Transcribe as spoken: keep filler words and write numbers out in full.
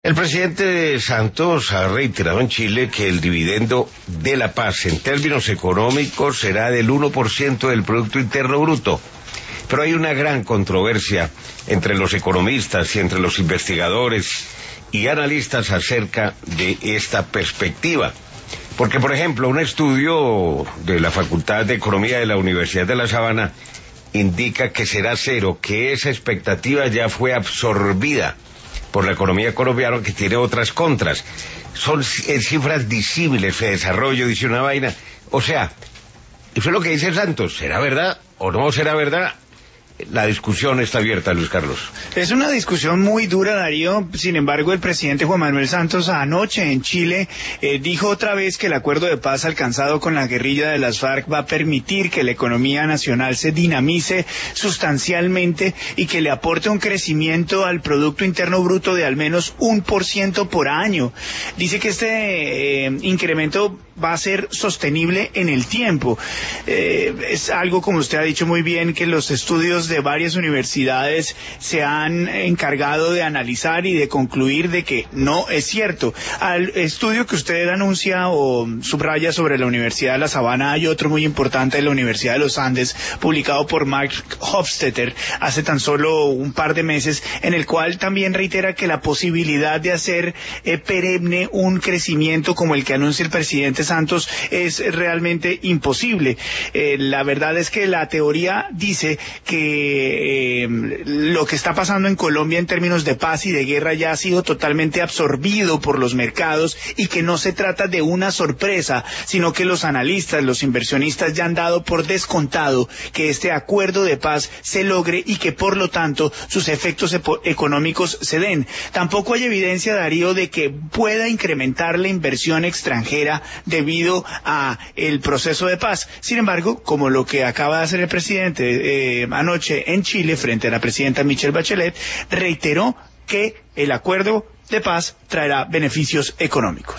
El presidente Santos ha reiterado en Chile que el dividendo de la paz en términos económicos será del uno por ciento del Producto Interno Bruto. Pero hay una gran controversia entre los economistas y entre los investigadores y analistas acerca de esta perspectiva. Porque, por ejemplo, un estudio de la Facultad de Economía de la Universidad de La Sabana indica que será cero, que esa expectativa ya fue absorbida por la economía colombiana, que tiene otras contras. Son cifras disímiles, de desarrollo, dice una vaina. O sea, eso es lo que dice Santos. ¿Será verdad o no será verdad? La discusión está abierta, Luis Carlos. Es una discusión muy dura, Darío. Sin embargo, el presidente Juan Manuel Santos anoche en Chile eh, dijo otra vez que el acuerdo de paz alcanzado con la guerrilla de las FARC va a permitir que la economía nacional se dinamice sustancialmente y que le aporte un crecimiento al Producto Interno Bruto de al menos un por ciento por año. Dice que este eh, incremento va a ser sostenible en el tiempo. Eh, es algo, como usted ha dicho muy bien, que los estudios de varias universidades se han encargado de analizar y de concluir de que no es cierto. Al estudio que usted anuncia o subraya sobre la Universidad de La Sabana, hay otro muy importante de la Universidad de los Andes, publicado por Mark Hofstetter hace tan solo un par de meses, en el cual también reitera que la posibilidad de hacer eh, perenne un crecimiento como el que anuncia el presidente Santos es realmente imposible. Eh, la verdad es que la teoría dice que eh, lo que está pasando en Colombia en términos de paz y de guerra ya ha sido totalmente absorbido por los mercados y que no se trata de una sorpresa, sino que los analistas, los inversionistas ya han dado por descontado que este acuerdo de paz se logre y que por lo tanto sus efectos económicos se den. Tampoco hay evidencia, Darío, de que pueda incrementar la inversión extranjera debido a el proceso de paz. Sin embargo, como lo que acaba de hacer el presidente eh, anoche en Chile frente a la presidenta Michelle Bachelet, reiteró que el acuerdo de paz traerá beneficios económicos.